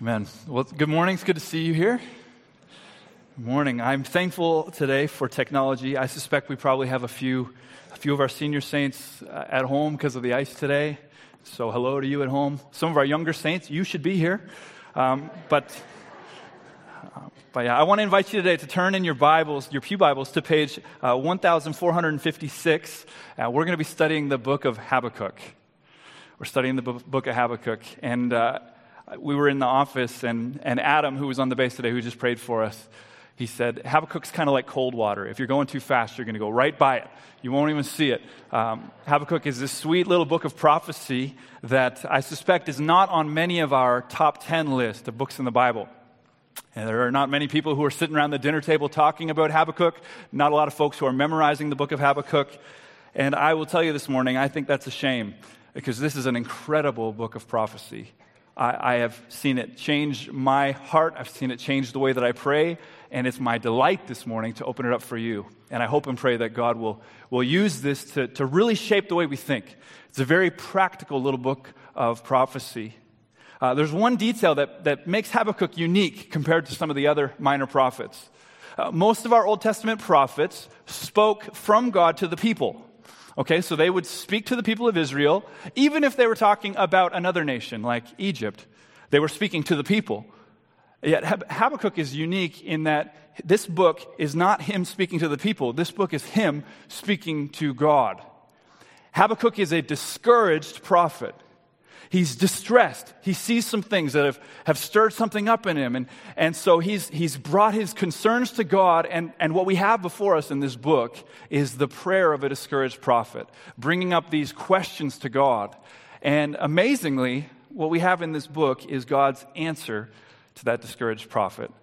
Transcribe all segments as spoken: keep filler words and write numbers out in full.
Amen. Well, good morning. It's good to see you here. Good morning. I'm thankful today for technology. I suspect we probably have a few, a few of our senior saints uh, at home because of the ice today. So hello to you at home. Some of our younger saints, you should be here. Um, but, uh, but yeah, I want to invite you today to turn in your Bibles, your pew Bibles, to page uh, one thousand four hundred fifty-six. Uh, we're going to be studying the book of Habakkuk. We're studying the book of Habakkuk, and uh, we were in the office, and, and Adam, who was on the base today, who just prayed for us, he said, Habakkuk's kind of like cold water. If you're going too fast, you're going to go right by it. You won't even see it. Um, Habakkuk is this sweet little book of prophecy that I suspect is not on many of our top ten list of books in the Bible. And there are not many people who are sitting around the dinner table talking about Habakkuk, not a lot of folks who are memorizing the book of Habakkuk. And I will tell you this morning, I think that's a shame, because this is an incredible book of prophecy. I, I have seen it change my heart. I've seen it change the way that I pray. And it's my delight this morning to open it up for you. And I hope and pray that God will, will use this to, to really shape the way we think. It's a very practical little book of prophecy. Uh, there's one detail that, that makes Habakkuk unique compared to some of the other minor prophets. Uh, most of our Old Testament prophets spoke from God to the people. Okay, so they would speak to the people of Israel, even if they were talking about another nation like Egypt. They were speaking to the people. Yet Habakkuk is unique in that this book is not him speaking to the people. This book is him speaking to God. Habakkuk is a discouraged prophet. He's distressed. He sees some things that have, have stirred something up in him. And, and so he's, he's brought his concerns to God. And, and what we have before us in this book is the prayer of a discouraged prophet, bringing up these questions to God. And amazingly, what we have in this book is God's answer to that discouraged prophet.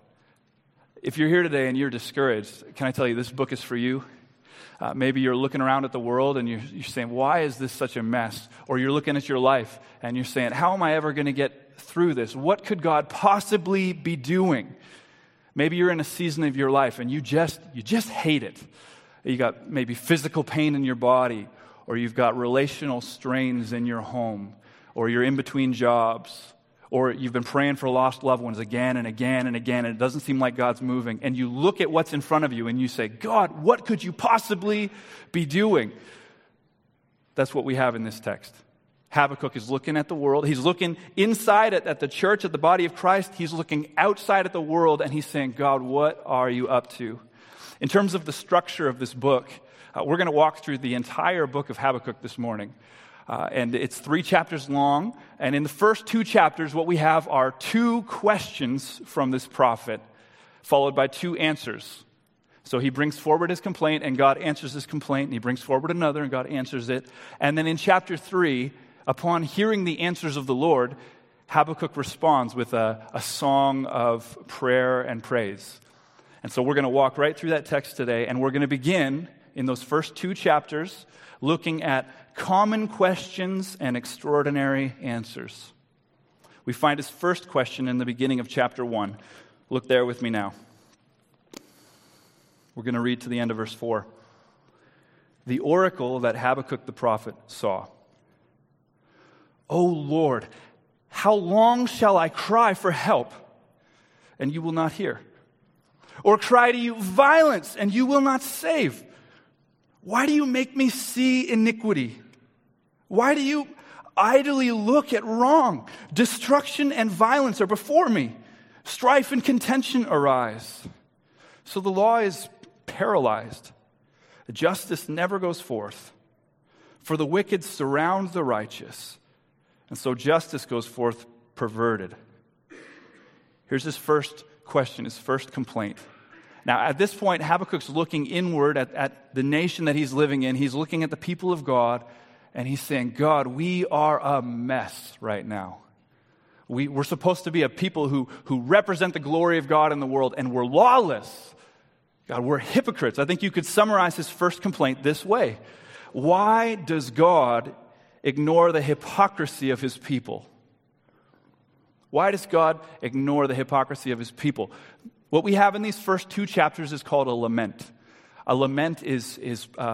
If you're here today and you're discouraged, can I tell you, this book is for you? Uh, maybe you're looking around at the world and you're, you're saying, why is this such a mess? Or you're looking at your life and you're saying, how am I ever going to get through this? What could God possibly be doing? Maybe you're in a season of your life and you just you just hate it. You got maybe physical pain in your body, or you've got relational strains in your home, or you're in between jobs, or you've been praying for lost loved ones again and again and again, and it doesn't seem like God's moving. And you look at what's in front of you and you say, God, what could you possibly be doing? That's what we have in this text. Habakkuk is looking at the world. He's looking inside at, at the church, at the body of Christ. He's looking outside at the world, and he's saying, God, what are you up to? In terms of the structure of this book, uh, we're going to walk through the entire book of Habakkuk this morning. Uh, and it's three chapters long. And in the first two chapters, what we have are two questions from this prophet, followed by two answers. So he brings forward his complaint, and God answers his complaint. And he brings forward another, and God answers it. And then in chapter three, upon hearing the answers of the Lord, Habakkuk responds with a, a song of prayer and praise. And so we're going to walk right through that text today, and we're going to begin in those first two chapters looking at common questions and extraordinary answers. We find his first question in the beginning of chapter one. Look there with me now. We're going to read to the end of verse four. The oracle that Habakkuk the prophet saw. O Lord, how long shall I cry for help, and you will not hear? Or cry to you violence, and you will not save? Why do you make me see iniquity? Why do you idly look at wrong? Destruction and violence are before me. Strife and contention arise. So the law is paralyzed. Justice never goes forth. For the wicked surround the righteous. And so justice goes forth perverted. Here's his first question, his first complaint. Now, at this point, Habakkuk's looking inward at, at the nation that he's living in. He's looking at the people of God, and he's saying, God, we are a mess right now. We, we're supposed to be a people who, who represent the glory of God in the world, and we're lawless. God, we're hypocrites. I think you could summarize his first complaint this way. Why does God ignore the hypocrisy of his people? Why does God ignore the hypocrisy of his people? What we have in these first two chapters is called a lament. A lament is, is uh,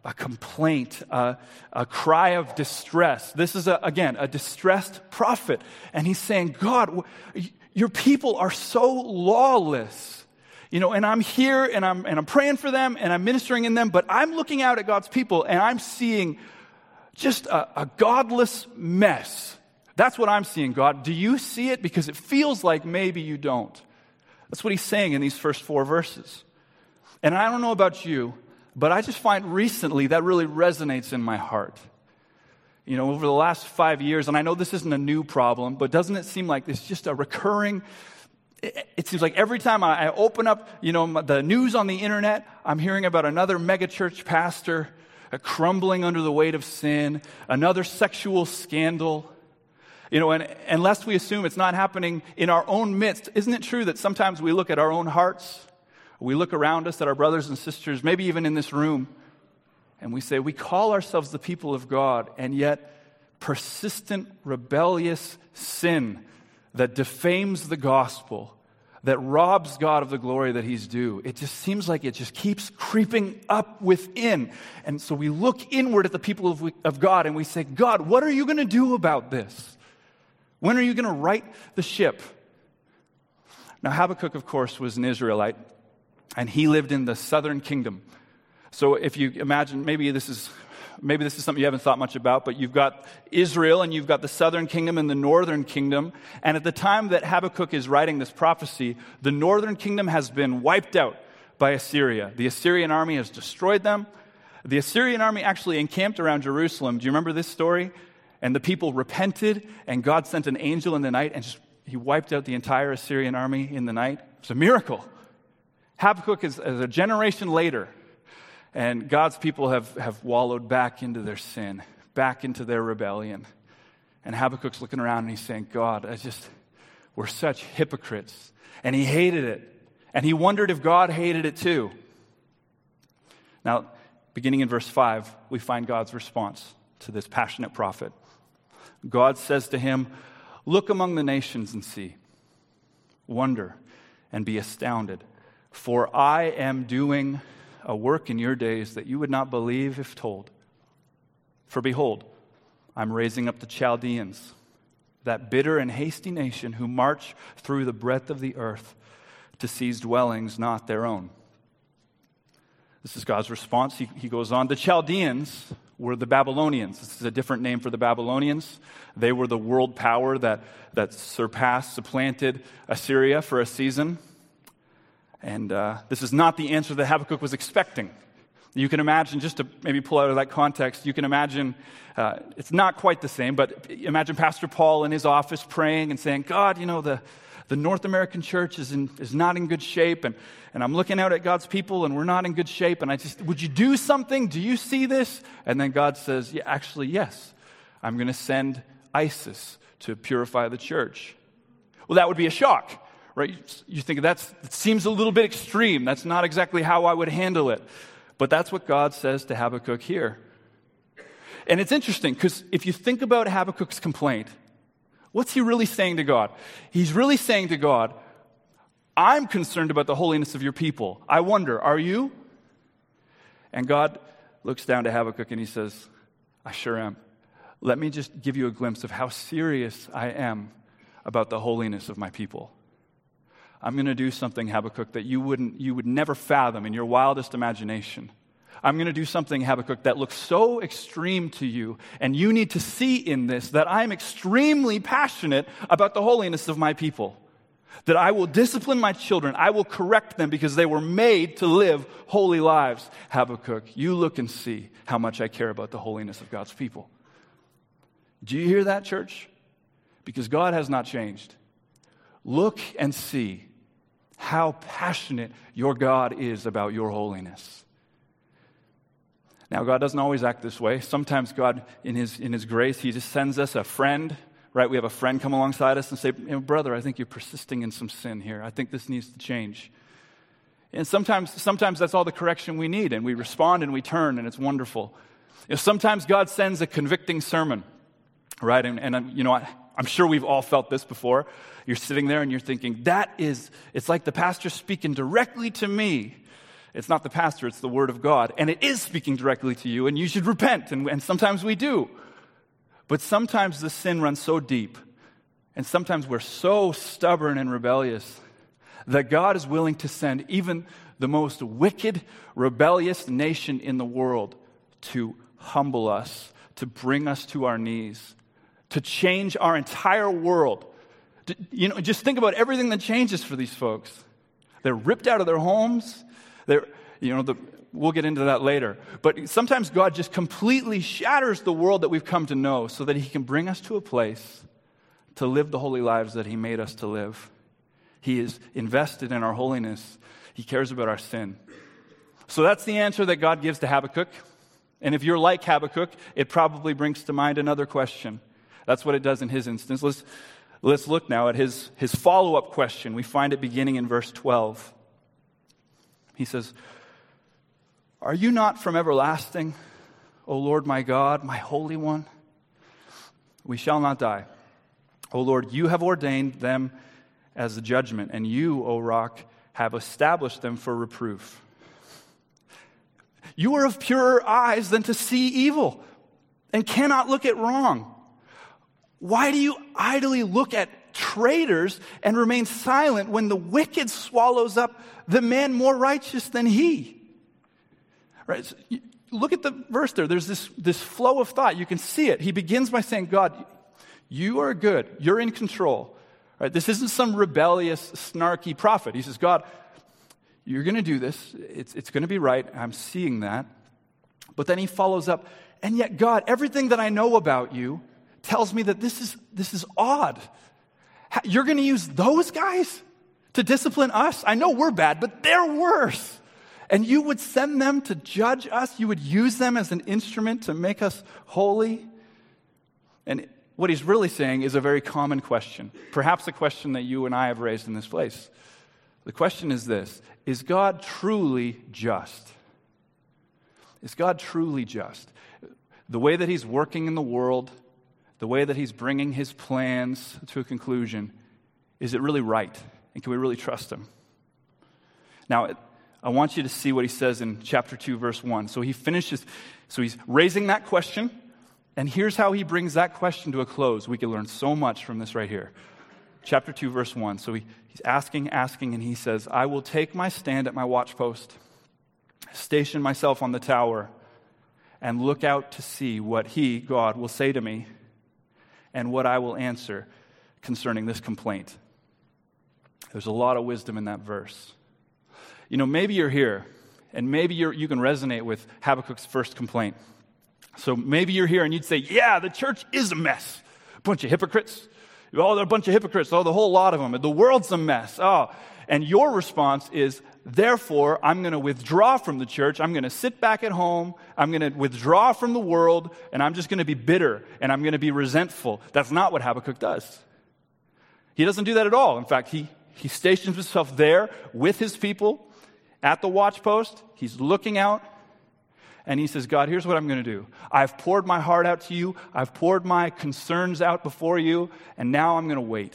a complaint, a, a cry of distress. This is, a, again, a distressed prophet. And he's saying, God, your people are so lawless. You know, and I'm here and I'm, and I'm praying for them and I'm ministering in them, but I'm looking out at God's people and I'm seeing just a, a godless mess. That's what I'm seeing, God. Do you see it? Because it feels like maybe you don't. That's what he's saying in these first four verses. And I don't know about you, but I just find recently that really resonates in my heart. You know, over the last five years, and I know this isn't a new problem, but doesn't it seem like it's just a recurring, it, it seems like every time I, I open up, you know, the news on the internet, I'm hearing about another megachurch pastor uh, crumbling under the weight of sin, another sexual scandal. You know, and unless we assume it's not happening in our own midst, isn't it true that sometimes we look at our own hearts, we look around us at our brothers and sisters, maybe even in this room, and we say, we call ourselves the people of God, and yet persistent, rebellious sin that defames the gospel, that robs God of the glory that he's due, it just seems like it just keeps creeping up within. And so we look inward at the people of, of God, and we say, God, what are you going to do about this? When are you going to right the ship? Now, Habakkuk, of course, was an Israelite, and he lived in the southern kingdom. So if you imagine, maybe this is maybe this is something you haven't thought much about, but you've got Israel, and you've got the southern kingdom and the northern kingdom. And at the time that Habakkuk is writing this prophecy, the northern kingdom has been wiped out by Assyria. The Assyrian army has destroyed them. The Assyrian army actually encamped around Jerusalem. Do you remember this story? And the people repented, and God sent an angel in the night, and just, he wiped out the entire Assyrian army in the night. It's a miracle. Habakkuk is, is a generation later, and God's people have, have wallowed back into their sin, back into their rebellion. And Habakkuk's looking around, and he's saying, God, I just, we're such hypocrites. And he hated it. And he wondered if God hated it too. Now, beginning in verse five, we find God's response to this passionate prophet. God says to him, look among the nations and see. Wonder and be astounded. For I am doing a work in your days that you would not believe if told. For behold, I'm raising up the Chaldeans, that bitter and hasty nation who march through the breadth of the earth to seize dwellings not their own. This is God's response. He, he goes on, the Chaldeans were the Babylonians. This is a different name for the Babylonians. They were the world power that, that surpassed, supplanted Assyria for a season. And uh, this is not the answer that Habakkuk was expecting. You can imagine, just to maybe pull out of that context, you can imagine, uh, it's not quite the same, but imagine Pastor Paul in his office praying and saying, God, you know, the, the North American church is in, is not in good shape, and, and I'm looking out at God's people, and we're not in good shape, and I just, would you do something? Do you see this? And then God says, yeah, actually, yes, I'm going to send ISIS to purify the church. Well, that would be a shock. Right? You think that's, it seems a little bit extreme. That's not exactly how I would handle it. But that's what God says to Habakkuk here. And it's interesting because if you think about Habakkuk's complaint, what's he really saying to God? He's really saying to God, I'm concerned about the holiness of your people. I wonder, are you? And God looks down to Habakkuk and he says, I sure am. Let me just give you a glimpse of how serious I am about the holiness of my people. I'm going to do something, Habakkuk, that you wouldn't, you would never fathom in your wildest imagination. I'm going to do something, Habakkuk, that looks so extreme to you, and you need to see in this that I'm extremely passionate about the holiness of my people. That I will discipline my children, I will correct them because they were made to live holy lives. Habakkuk, you look and see how much I care about the holiness of God's people. Do you hear that, church? Because God has not changed. Look and see how passionate your God is about your holiness. Now, God doesn't always act this way. Sometimes God, in His in His grace, He just sends us a friend, right? We have a friend come alongside us and say, you know, brother, I think you're persisting in some sin here. I think this needs to change. And sometimes, sometimes that's all the correction we need, and we respond and we turn, and it's wonderful. You know, sometimes God sends a convicting sermon, right? And, and you know, I, I'm sure we've all felt this before. You're sitting there and you're thinking, that is, it's like the pastor speaking directly to me. It's not the pastor, it's the Word of God. And it is speaking directly to you, and you should repent. And, and sometimes we do. But sometimes the sin runs so deep, and sometimes we're so stubborn and rebellious that God is willing to send even the most wicked, rebellious nation in the world to humble us, to bring us to our knees, to change our entire world. You know, just think about everything that changes for these folks. They're ripped out of their homes. They're, you know, the, we'll get into that later. But sometimes God just completely shatters the world that we've come to know so that He can bring us to a place to live the holy lives that He made us to live. He is invested in our holiness. He cares about our sin. So that's the answer that God gives to Habakkuk. And if you're like Habakkuk, it probably brings to mind another question. That's what it does in his instance. Let's, let's look now at his, his follow-up question. We find it beginning in verse twelve. He says, "Are you not from everlasting, O Lord my God, my Holy One? We shall not die. O Lord, you have ordained them as a judgment, and you, O Rock, have established them for reproof. You are of purer eyes than to see evil, and cannot look at wrong. Why do you idly look at traitors and remain silent when the wicked swallows up the man more righteous than he?" Right? So look at the verse there. There's this, this flow of thought. You can see it. He begins by saying, God, you are good. You're in control. Right? This isn't some rebellious, snarky prophet. He says, God, you're going to do this. It's, it's going to be right. I'm seeing that. But then he follows up, and yet, God, everything that I know about you tells me that this is, this is odd. You're going to use those guys to discipline us? I know we're bad, but they're worse. And you would send them to judge us? You would use them as an instrument to make us holy? And what he's really saying is a very common question, perhaps a question that you and I have raised in this place. The question is this: is God truly just? Is God truly just? The way that he's working in the world, the way that he's bringing his plans to a conclusion, is it really right? And can we really trust him? Now, I want you to see what he says in chapter two, verse one. So he finishes, so he's raising that question, and here's how he brings that question to a close. We can learn so much from this right here. Chapter two, verse one. So he, he's asking, asking, and he says, I will take my stand at my watchpost, station myself on the tower, and look out to see what he, God, will say to me, and what I will answer concerning this complaint. There's a lot of wisdom in that verse. You know, maybe you're here, and maybe you're, you can resonate with Habakkuk's first complaint. So maybe you're here and you'd say, yeah, the church is a mess. A bunch of hypocrites. Oh, they're a bunch of hypocrites. Oh, the whole lot of them. The world's a mess. Oh, and your response is, therefore, I'm going to withdraw from the church. I'm going to sit back at home. I'm going to withdraw from the world, and I'm just going to be bitter, and I'm going to be resentful. That's not what Habakkuk does. He doesn't do that at all. In fact, he, he stations himself there with his people at the watchpost. He's looking out, and he says, God, here's what I'm going to do. I've poured my heart out to you. I've poured my concerns out before you, and now I'm going to wait.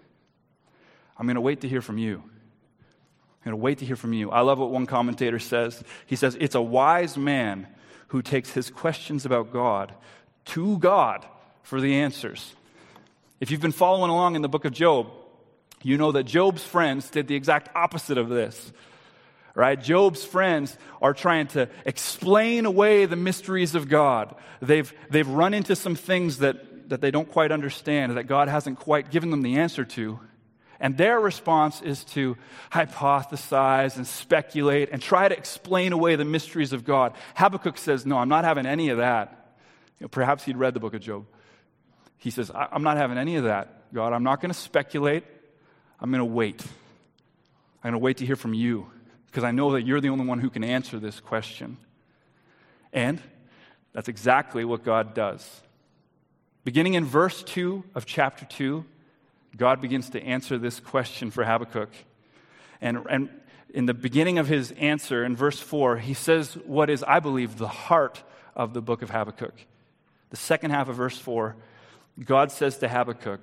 I'm going to wait to hear from you. I'm going to wait to hear from you. I love what one commentator says. He says, it's a wise man who takes his questions about God to God for the answers. If you've been following along in the book of Job, you know that Job's friends did the exact opposite of this. Right? Job's friends are trying to explain away the mysteries of God. They've, they've run into some things that, that they don't quite understand, that God hasn't quite given them the answer to. And their response is to hypothesize and speculate and try to explain away the mysteries of God. Habakkuk says, no, I'm not having any of that. You know, perhaps he'd read the book of Job. He says, I'm not having any of that, God. I'm not going to speculate. I'm going to wait. I'm going to wait to hear from you, because I know that you're the only one who can answer this question. And that's exactly what God does. Beginning in verse two of chapter two, God begins to answer this question for Habakkuk. And, and in the beginning of his answer, in verse four, he says what is, I believe, the heart of the book of Habakkuk. The second half of verse four, God says to Habakkuk,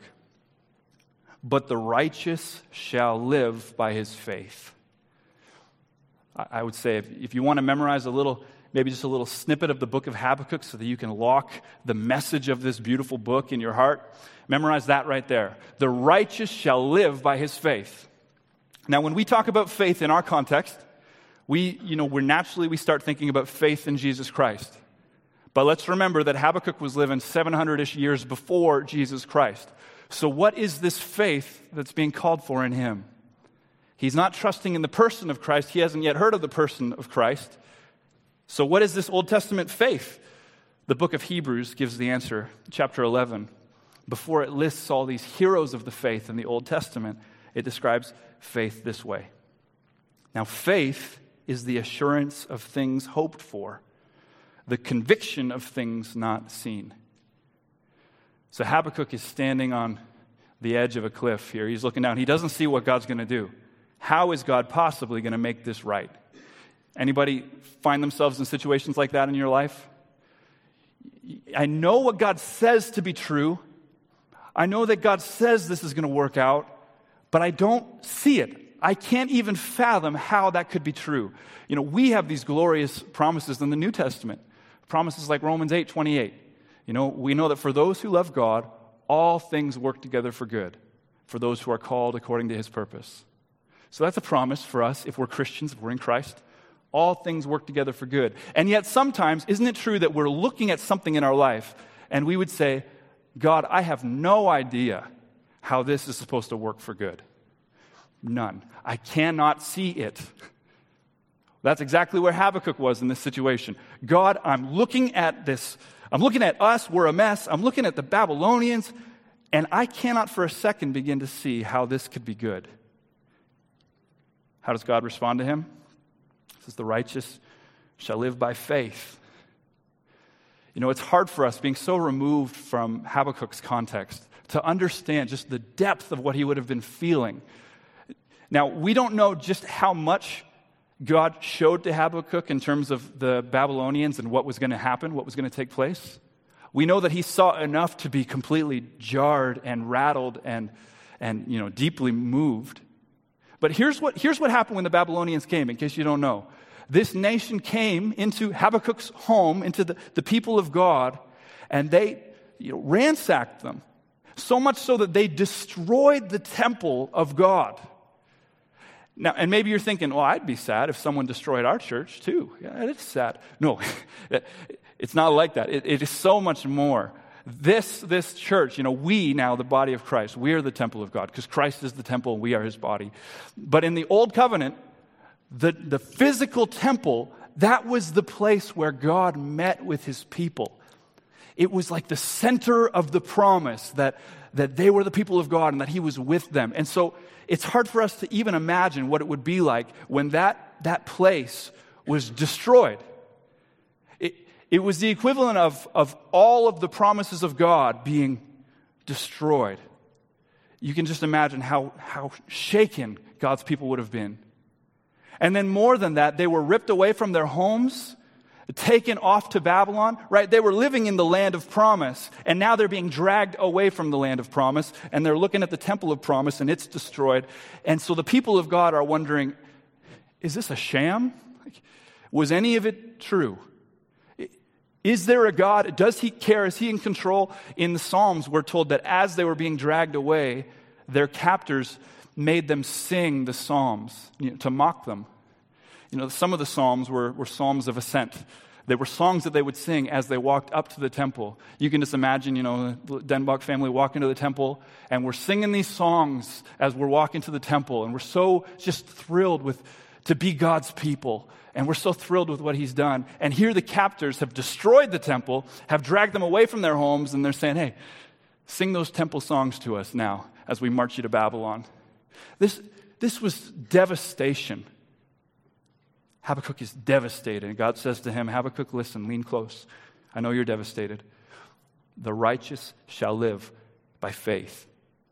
but the righteous shall live by his faith. I, I would say if, if you want to memorize a little, maybe just a little snippet of the book of Habakkuk so that you can lock the message of this beautiful book in your heart, memorize that right there. The righteous shall live by his faith. Now, when we talk about faith in our context, we, you know, we're naturally, we start thinking about faith in Jesus Christ. But let's remember that Habakkuk was living seven hundred-ish years before Jesus Christ. So what is this faith that's being called for in him? He's not trusting in the person of Christ. He hasn't yet heard of the person of Christ. So what is this Old Testament faith? The book of Hebrews gives the answer, chapter eleven. Before it lists all these heroes of the faith in the Old Testament, it describes faith this way. Now, faith is the assurance of things hoped for, the conviction of things not seen. So Habakkuk is standing on the edge of a cliff here. He's looking down. He doesn't see what God's going to do. How is God possibly going to make this right? Anybody find themselves in situations like that in your life? I know what God says to be true. I know that God says this is going to work out, but I don't see it. I can't even fathom how that could be true. You know, we have these glorious promises in the New Testament. Promises like Romans eight twenty-eight. You know, we know that for those who love God, all things work together for good, for those who are called according to his purpose. So that's a promise for us if we're Christians, if we're in Christ. All things work together for good. And yet sometimes, isn't it true that we're looking at something in our life and we would say, God, I have no idea how this is supposed to work for good. None. I cannot see it. That's exactly where Habakkuk was in this situation. God, I'm looking at this. I'm looking at us. We're a mess. I'm looking at the Babylonians, and I cannot for a second begin to see how this could be good. How does God respond to him? He says, the righteous shall live by faith. You know, it's hard for us, being so removed from Habakkuk's context, to understand just the depth of what he would have been feeling. Now, we don't know just how much God showed to Habakkuk in terms of the Babylonians and what was going to happen, what was going to take place. We know that he saw enough to be completely jarred and rattled and, and you know, deeply moved. But here's what, here's what happened when the Babylonians came, in case you don't know. This nation came into Habakkuk's home, into the, the people of God, and they you know, ransacked them. So much so that they destroyed the temple of God. Now, and maybe you're thinking, well, I'd be sad if someone destroyed our church too. Yeah, it is sad. No, it's not like that. It, it is so much more. This, this church, you know, we now, the body of Christ, we are the temple of God because Christ is the temple and we are his body. But in the old covenant, the, the physical temple, that was the place where God met with his people. It was like the center of the promise that, that they were the people of God and that he was with them. And so it's hard for us to even imagine what it would be like when that, that place was destroyed. It, it was the equivalent of, of all of the promises of God being destroyed. You can just imagine how, how shaken God's people would have been. And then more than that, they were ripped away from their homes, taken off to Babylon, right? They were living in the land of promise, and now they're being dragged away from the land of promise, and they're looking at the temple of promise, and it's destroyed. And so the people of God are wondering, is this a sham? Was any of it true? Is there a God? Does he care? Is he in control? In the Psalms, we're told that as they were being dragged away, their captors made them sing the Psalms, you know, to mock them. You know, some of the Psalms were, were Psalms of ascent. They were songs that they would sing as they walked up to the temple. You can just imagine, you know, the Denbach family walking to the temple, and we're singing these songs as we're walking to the temple, and we're so just thrilled with to be God's people, and we're so thrilled with what he's done. And here the captors have destroyed the temple, have dragged them away from their homes, and they're saying, hey, sing those temple songs to us now as we march you to Babylon. This, this was devastation. Habakkuk is devastated. And God says to him, Habakkuk, listen, lean close. I know you're devastated. The righteous shall live by faith.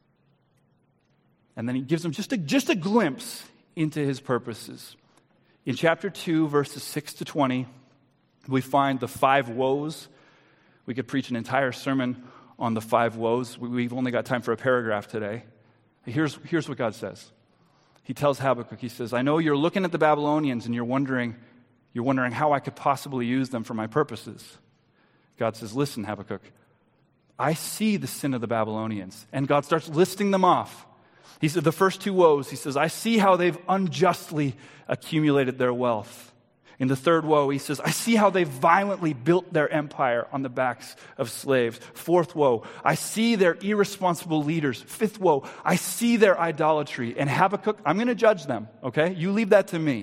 And then he gives him just a, just a glimpse into his purposes. In chapter two, verses six to twenty, we find the five woes. We could preach an entire sermon on the five woes. We've only got time for a paragraph today. Here's, here's what God says. He tells Habakkuk, he says, I know you're looking at the Babylonians and you're wondering, you're wondering how I could possibly use them for my purposes. God says, listen, Habakkuk, I see the sin of the Babylonians. And God starts listing them off. He said, the first two woes, he says, I see how they've unjustly accumulated their wealth. In the third woe, he says, I see how they violently built their empire on the backs of slaves. Fourth woe, I see their irresponsible leaders. Fifth woe, I see their idolatry. And Habakkuk, I'm going to judge them, okay? You leave that to me.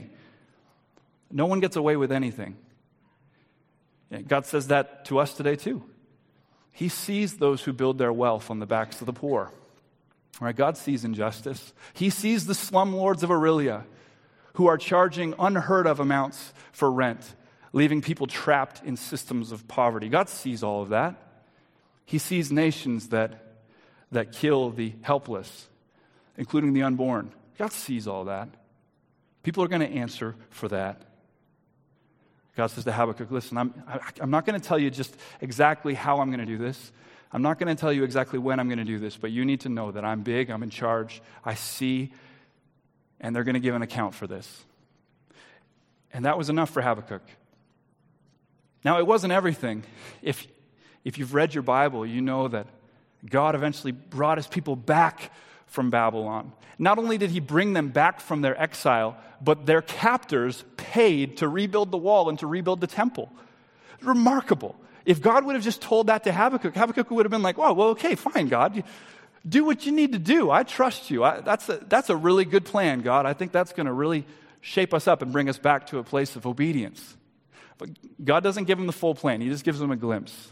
No one gets away with anything. Yeah, God says that to us today too. He sees those who build their wealth on the backs of the poor. All right, God sees injustice. He sees the slumlords of Aurelia, who are charging unheard of amounts for rent, leaving people trapped in systems of poverty. God sees all of that. He sees nations that, that kill the helpless, including the unborn. God sees all that. People are going to answer for that. God says to Habakkuk, listen, I'm, I'm not going to tell you just exactly how I'm going to do this. I'm not going to tell you exactly when I'm going to do this, but you need to know that I'm big, I'm in charge, I see, and they're going to give an account for this. And that was enough for Habakkuk. Now, it wasn't everything. If, if you've read your Bible, you know that God eventually brought his people back from Babylon. Not only did he bring them back from their exile, but their captors paid to rebuild the wall and to rebuild the temple. Remarkable. If God would have just told that to Habakkuk, Habakkuk would have been like, oh, well, okay, fine, God. Do what you need to do. I trust you. I, that's, a, that's a really good plan, God. I think that's going to really shape us up and bring us back to a place of obedience. But God doesn't give them the full plan. He just gives them a glimpse.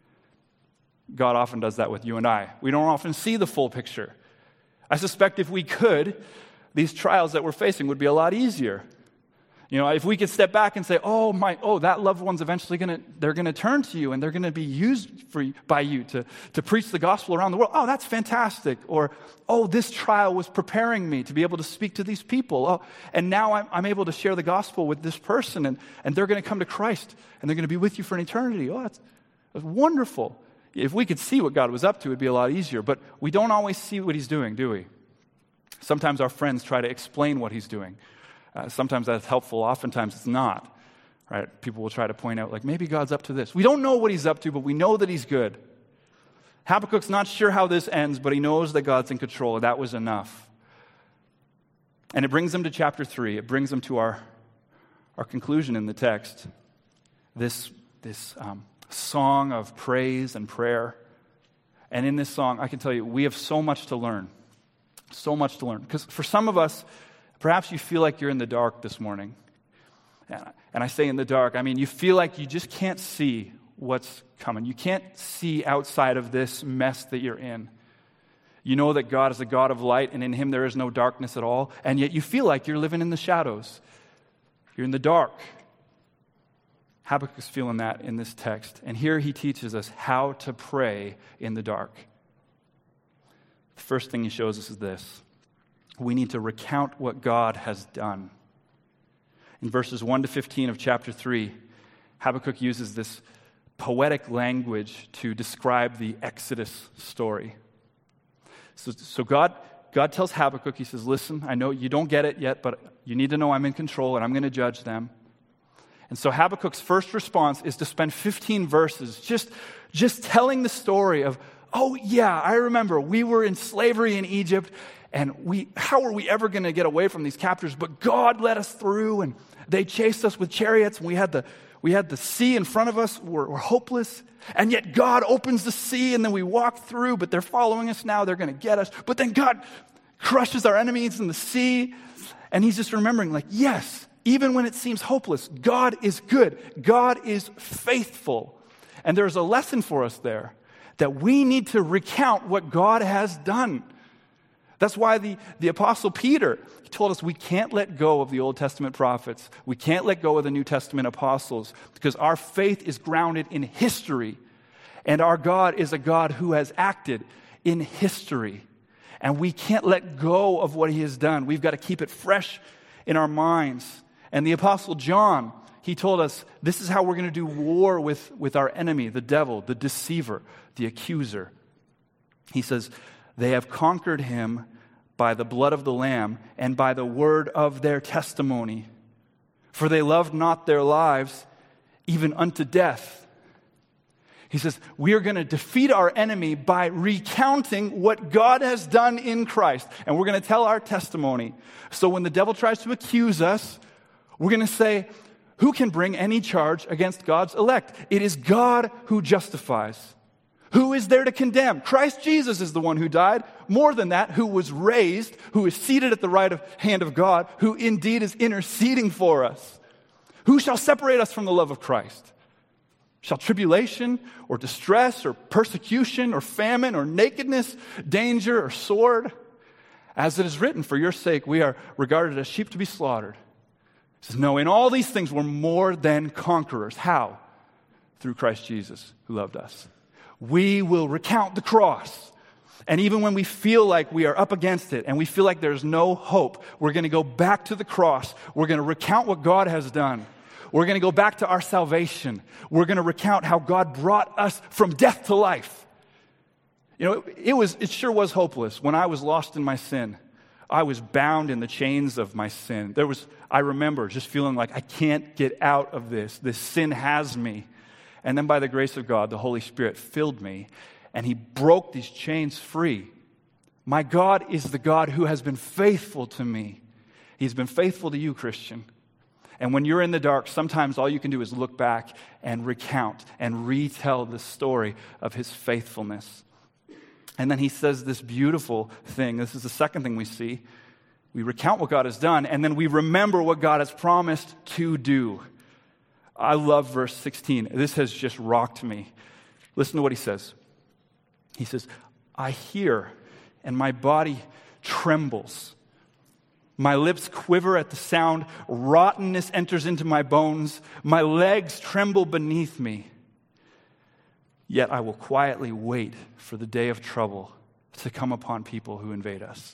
God often does that with you and I. We don't often see the full picture. I suspect if we could, these trials that we're facing would be a lot easier. You know, if we could step back and say, oh, my, oh, that loved one's eventually going to, they're going to turn to you and they're going to be used for, by you to, to preach the gospel around the world. Oh, that's fantastic. Or, oh, this trial was preparing me to be able to speak to these people. Oh, and now I'm, I'm able to share the gospel with this person and, and they're going to come to Christ and they're going to be with you for an eternity. Oh, that's, that's wonderful. If we could see what God was up to, it'd be a lot easier. But we don't always see what he's doing, do we? Sometimes our friends try to explain what he's doing. Uh, sometimes that's helpful. Oftentimes it's not. Right? People will try to point out, like, maybe God's up to this. We don't know what he's up to, but we know that he's good. Habakkuk's not sure how this ends, but he knows that God's in control, and that was enough. And it brings him to chapter three. It brings him to our, our conclusion in the text. This, this um, song of praise and prayer. And in this song, I can tell you, we have so much to learn. So much to learn. Because for some of us, perhaps you feel like you're in the dark this morning. And I say in the dark, I mean, you feel like you just can't see what's coming. You can't see outside of this mess that you're in. You know that God is a God of light, and in him there is no darkness at all, and yet you feel like you're living in the shadows. You're in the dark. Habakkuk is feeling that in this text. And here he teaches us how to pray in the dark. The first thing he shows us is this. We need to recount what God has done. In verses one to fifteen of chapter three, Habakkuk uses this poetic language to describe the Exodus story. So, so God, God tells Habakkuk, he says, listen, I know you don't get it yet, but you need to know I'm in control and I'm going to judge them. And so Habakkuk's first response is to spend fifteen verses just, just telling the story of, oh yeah, I remember we were in slavery in Egypt, and we, how are we ever going to get away from these captors? But God led us through, and they chased us with chariots, and we had the, we had the sea in front of us. We're, we're hopeless. And yet God opens the sea, and then we walk through, but they're following us now. They're going to get us. But then God crushes our enemies in the sea, and he's just remembering, like, yes, even when it seems hopeless, God is good. God is faithful. And there's a lesson for us there, that we need to recount what God has done. That's why the, the Apostle Peter, he told us we can't let go of the Old Testament prophets. We can't let go of the New Testament apostles, because our faith is grounded in history. And our God is a God who has acted in history. And we can't let go of what he has done. We've got to keep it fresh in our minds. And the Apostle John, he told us this is how we're going to do war with, with our enemy, the devil, the deceiver, the accuser. He says, they have conquered him by the blood of the Lamb and by the word of their testimony. For they loved not their lives even unto death. He says, we are going to defeat our enemy by recounting what God has done in Christ. And we're going to tell our testimony. So when the devil tries to accuse us, we're going to say, who can bring any charge against God's elect? It is God who justifies. Who is there to condemn? Christ Jesus is the one who died. More than that, who was raised, who is seated at the right of, hand of God, who indeed is interceding for us. Who shall separate us from the love of Christ? Shall tribulation or distress or persecution or famine or nakedness, danger or sword? As it is written, for your sake we are regarded as sheep to be slaughtered. He says, no, in all these things we're more than conquerors. How? Through Christ Jesus who loved us. We will recount the cross. And even when we feel like we are up against it and we feel like there's no hope, we're going to go back to the cross. We're going to recount what God has done. We're going to go back to our salvation. We're going to recount how God brought us from death to life. You know, it, it was it sure was hopeless. When I was lost in my sin, I was bound in the chains of my sin. There was, I remember just feeling like I can't get out of this. This sin has me. And then by the grace of God, the Holy Spirit filled me, and He broke these chains free. My God is the God who has been faithful to me. He's been faithful to you, Christian. And when you're in the dark, sometimes all you can do is look back and recount and retell the story of His faithfulness. And then He says this beautiful thing. This is the second thing we see. We recount what God has done, and then we remember what God has promised to do. I love verse sixteen. This has just rocked me. Listen to what he says. He says, I hear, and my body trembles. My lips quiver at the sound. Rottenness enters into my bones. My legs tremble beneath me. Yet I will quietly wait for the day of trouble to come upon people who invade us.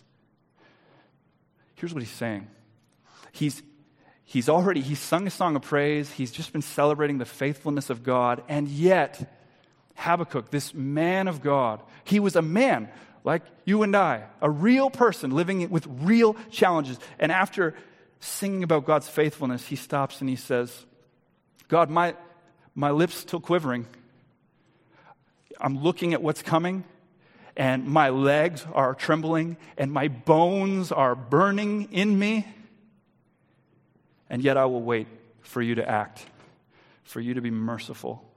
Here's what he's saying. He's He's already, he's sung a song of praise. He's just been celebrating the faithfulness of God. And yet, Habakkuk, this man of God, he was a man like you and I, a real person living with real challenges. And after singing about God's faithfulness, he stops and he says, God, my, my lips still quivering. I'm looking at what's coming, and my legs are trembling, and my bones are burning in me. And yet I will wait for you to act, for you to be merciful.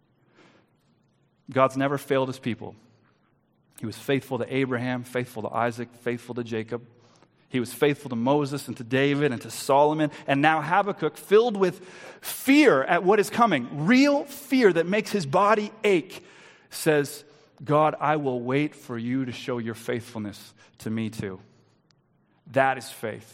God's never failed His people. He was faithful to Abraham, faithful to Isaac, faithful to Jacob. He was faithful to Moses and to David and to Solomon. And now Habakkuk, filled with fear at what is coming, real fear that makes his body ache, says, God, I will wait for you to show your faithfulness to me too. That is faith.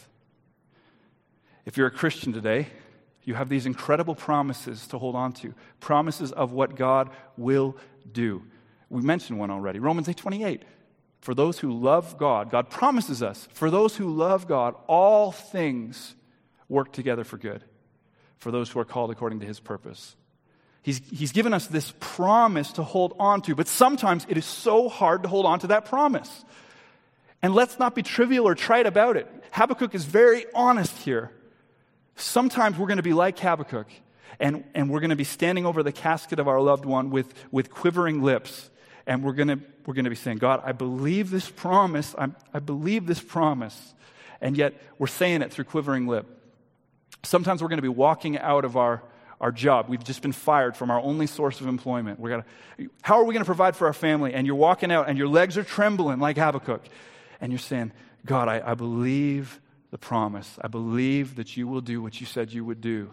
If you're a Christian today, you have these incredible promises to hold on to, promises of what God will do. We mentioned one already, Romans eight twenty-eight. For those who love God, God promises us, for those who love God, all things work together for good, for those who are called according to His purpose. He's, he's given us this promise to hold on to, but sometimes it is so hard to hold on to that promise. And let's not be trivial or trite about it. Habakkuk is very honest here. Sometimes we're going to be like Habakkuk, and, and we're going to be standing over the casket of our loved one with, with quivering lips, and we're going to we're going to be saying, God, I believe this promise, I, I believe this promise, and yet we're saying it through quivering lip. Sometimes we're going to be walking out of our, our job. We've just been fired from our only source of employment. We're gonna, how are we going to provide for our family? And you're walking out, and your legs are trembling like Habakkuk, and you're saying, God, I, I believe the promise. I believe that you will do what you said you would do.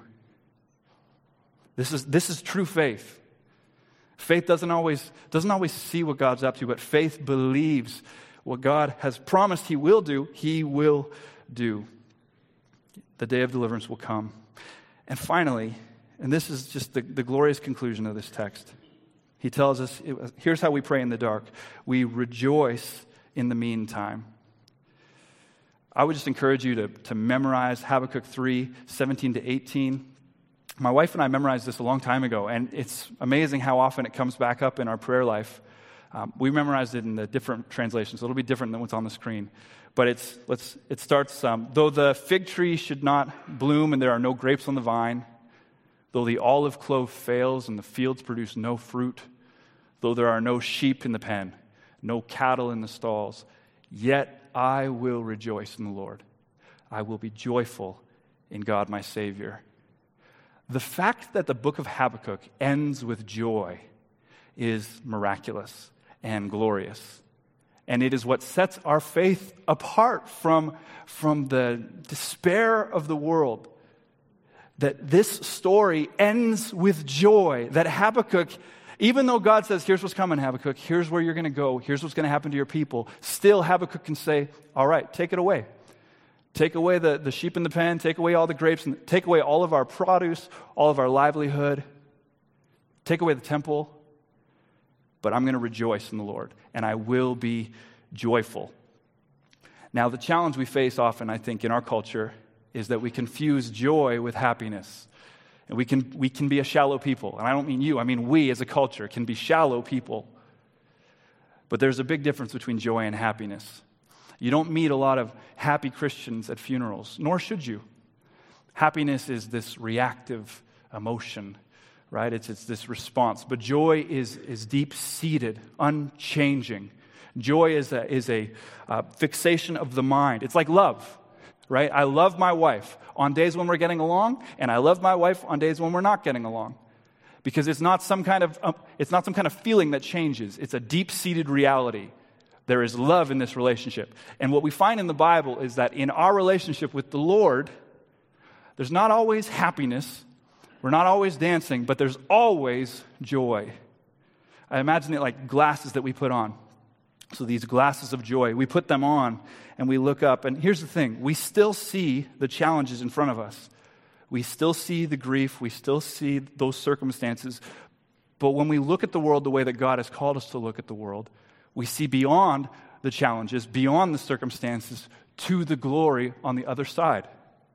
This is this is true faith. Faith doesn't always doesn't always see what God's up to, but faith believes what God has promised He will do, He will do. The day of deliverance will come. And finally, and this is just the, the glorious conclusion of this text, he tells us, here's how we pray in the dark. We rejoice in the meantime. I would just encourage you to, to memorize Habakkuk three, seventeen to eighteen. My wife and I memorized this a long time ago, and it's amazing how often it comes back up in our prayer life. Um, we memorized it in the different translations, so it'll be different than what's on the screen. But it's let's it starts, um, though the fig tree should not bloom and there are no grapes on the vine, though the olive clove fails and the fields produce no fruit, though there are no sheep in the pen, no cattle in the stalls, yet I will rejoice in the Lord. I will be joyful in God my Savior. The fact that the book of Habakkuk ends with joy is miraculous and glorious. And it is what sets our faith apart from, from the despair of the world. That this story ends with joy. That Habakkuk, even though God says, here's what's coming, Habakkuk, here's where you're going to go, here's what's going to happen to your people, still Habakkuk can say, all right, take it away. Take away the, the sheep in the pen, take away all the grapes, and take away all of our produce, all of our livelihood, take away the temple. But I'm going to rejoice in the Lord, and I will be joyful. Now, the challenge we face often, I think, in our culture is that we confuse joy with happiness. And we can, we can be a shallow people. And I don't mean you, I mean we as a culture can be shallow people. But there's a big difference between joy and happiness. You don't meet a lot of happy Christians at funerals, nor should you. Happiness is this reactive emotion. Right? It's, it's this response. But joy is, is deep-seated, unchanging. Joy is a, is a uh, fixation of the mind. It's like love, right? I love my wife on days when we're getting along, and I love my wife on days when we're not getting along. Because it's not some kind of, um, it's not some kind of feeling that changes. It's a deep-seated reality. There is love in this relationship. And what we find in the Bible is that in our relationship with the Lord, there's not always happiness. We're not always dancing, but there's always joy. I imagine it like glasses that we put on. So these glasses of joy, we put them on and we look up. And here's the thing, we still see the challenges in front of us. We still see the grief. We still see those circumstances. But when we look at the world the way that God has called us to look at the world, we see beyond the challenges, beyond the circumstances, to the glory on the other side.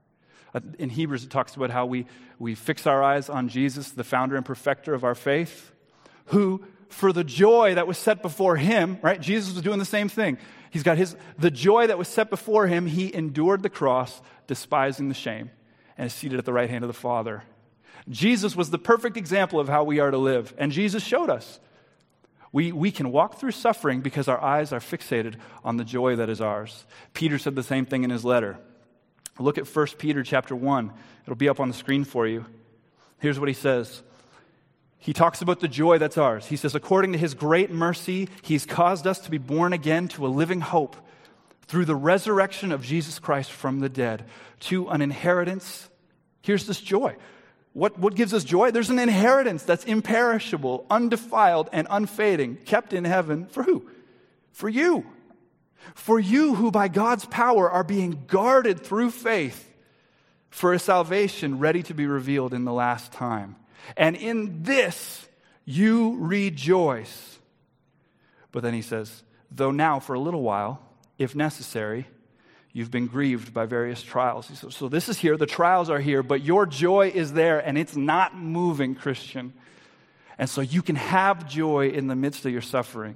In Hebrews, it talks about how we, we fix our eyes on Jesus, the founder and perfecter of our faith, who, for the joy that was set before him, right? Jesus was doing the same thing. He's got his, the joy that was set before him, he endured the cross, despising the shame, and is seated at the right hand of the Father. Jesus was the perfect example of how we are to live, and Jesus showed us. We, we can walk through suffering because our eyes are fixated on the joy that is ours. Peter said the same thing in his letter. Look at First Peter chapter one. It'll be up on the screen for you. Here's what he says. He talks about the joy that's ours. He says, according to his great mercy, he's caused us to be born again to a living hope through the resurrection of Jesus Christ from the dead, to an inheritance. Here's this joy. What, what gives us joy? There's an inheritance that's imperishable, undefiled, and unfading, kept in heaven for who? For you. For you who by God's power are being guarded through faith for a salvation ready to be revealed in the last time. And in this you rejoice. But then he says, though now for a little while, if necessary, you've been grieved by various trials. So, so this is here, the trials are here, but your joy is there and it's not moving, Christian. And so you can have joy in the midst of your suffering.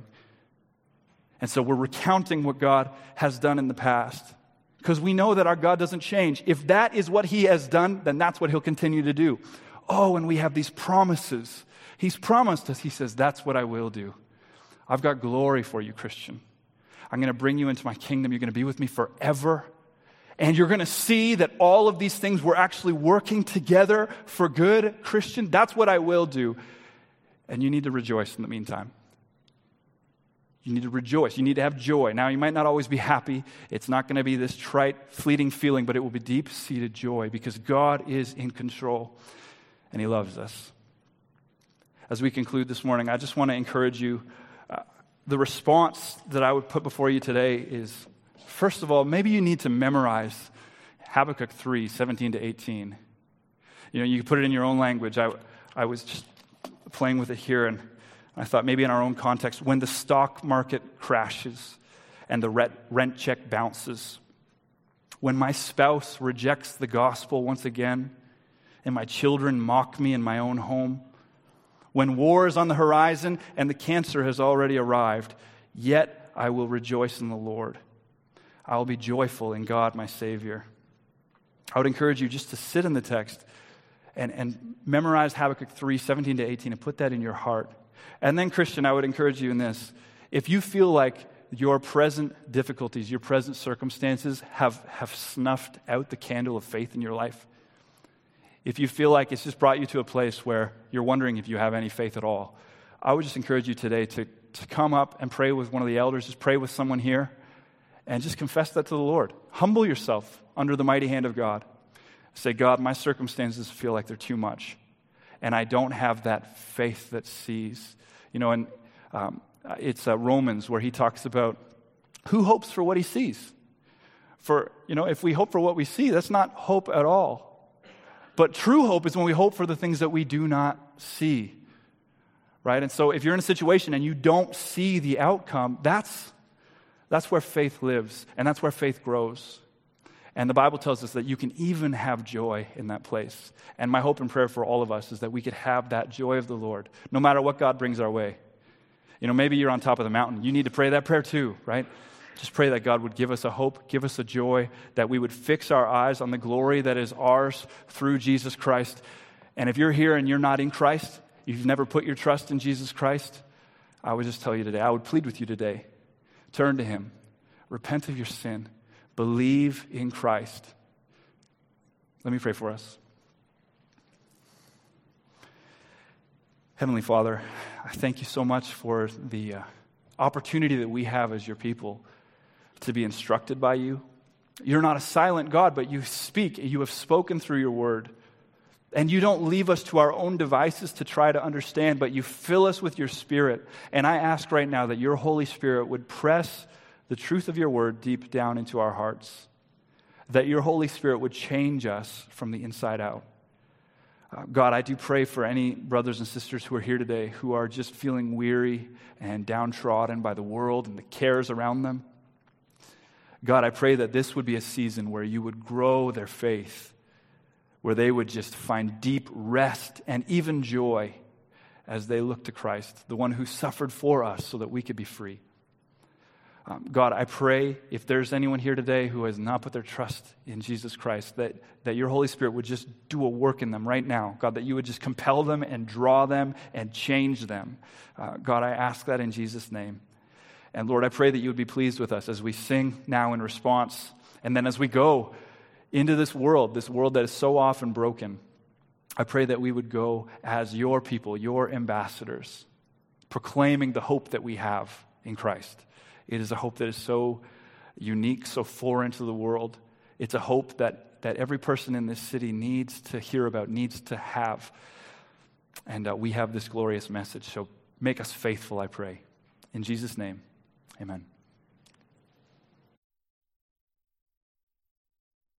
And so we're recounting what God has done in the past because we know that our God doesn't change. If that is what he has done, then that's what he'll continue to do. Oh, and we have these promises. He's promised us. He says, that's what I will do. I've got glory for you, Christian. I'm going to bring you into my kingdom. You're going to be with me forever. And you're going to see that all of these things were actually working together for good, Christian. That's what I will do. And you need to rejoice in the meantime. You need to rejoice. You need to have joy. Now, you might not always be happy. It's not going to be this trite, fleeting feeling, but it will be deep-seated joy because God is in control and he loves us. As we conclude this morning, I just want to encourage you. Uh, the response that I would put before you today is, first of all, maybe you need to memorize Habakkuk three, seventeen to eighteen. You know, you can put it in your own language. I, I was just playing with it here, and I thought maybe in our own context, when the stock market crashes and the rent check bounces, when my spouse rejects the gospel once again and my children mock me in my own home, When war is on the horizon and the cancer has already arrived, yet I will rejoice in the Lord. I will be joyful in God, my Savior. I would encourage you just to sit in the text and, and memorize Habakkuk three, seventeen to eighteen, and put that in your heart. And then, Christian, I would encourage you in this. If you feel like your present difficulties, your present circumstances have, have snuffed out the candle of faith in your life, if you feel like it's just brought you to a place where you're wondering if you have any faith at all, I would just encourage you today to, to come up and pray with one of the elders, just pray with someone here, and just confess that to the Lord. Humble yourself under the mighty hand of God. Say, God, my circumstances feel like they're too much, and I don't have that faith that sees. You know, and um, it's uh, Romans where he talks about who hopes for what he sees. For, you know, if we hope for what we see, that's not hope at all. But true hope is when we hope for the things that we do not see, right? And so if you're in a situation and you don't see the outcome, that's, that's where faith lives, and that's where faith grows. And the Bible tells us that you can even have joy in that place. And my hope and prayer for all of us is that we could have that joy of the Lord, no matter what God brings our way. You know, maybe you're on top of the mountain. You need to pray that prayer too, right? Just pray that God would give us a hope, give us a joy, that we would fix our eyes on the glory that is ours through Jesus Christ. And if you're here and you're not in Christ, you've never put your trust in Jesus Christ, I would just tell you today, I would plead with you today, turn to Him, repent of your sin, believe in Christ. Let me pray for us. Heavenly Father, I thank you so much for the uh, opportunity that we have as your people to be instructed by you. You're not a silent God, but you speak. You have spoken through your word. And you don't leave us to our own devices to try to understand, but you fill us with your Spirit. And I ask right now that your Holy Spirit would press the truth of your word deep down into our hearts, that your Holy Spirit would change us from the inside out. Uh, God, I do pray for any brothers and sisters who are here today who are just feeling weary and downtrodden by the world and the cares around them. God, I pray that this would be a season where you would grow their faith, where they would just find deep rest and even joy as they look to Christ, the one who suffered for us so that we could be free. Um, God, I pray if there's anyone here today who has not put their trust in Jesus Christ, that, that your Holy Spirit would just do a work in them right now. God, that you would just compel them and draw them and change them. Uh, God, I ask that in Jesus' name. And Lord, I pray that you would be pleased with us as we sing now in response. And then as we go into this world, this world that is so often broken, I pray that we would go as your people, your ambassadors, proclaiming the hope that we have in Christ. It is a hope that is so unique, so foreign to the world. It's a hope that, that every person in this city needs to hear about, needs to have. And uh, we have this glorious message. So make us faithful, I pray. In Jesus' name, amen.